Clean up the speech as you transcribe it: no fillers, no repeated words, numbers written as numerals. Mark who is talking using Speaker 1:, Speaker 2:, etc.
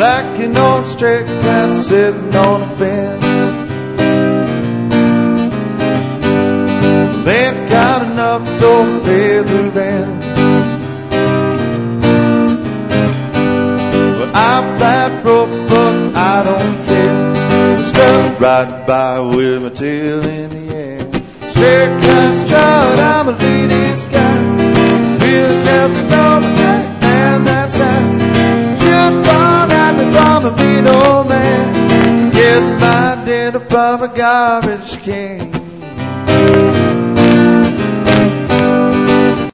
Speaker 1: like an old stray cat sitting on a fence. They ain't got enough to pay the rent. But I'm flat broke, but I don't care. The stuff right by with my tail in the air. Straight cat strut, I'm a lady's guy. Real cats know my name, and that's that. Just on at me from a mean old man. Get my dinner from a garbage can.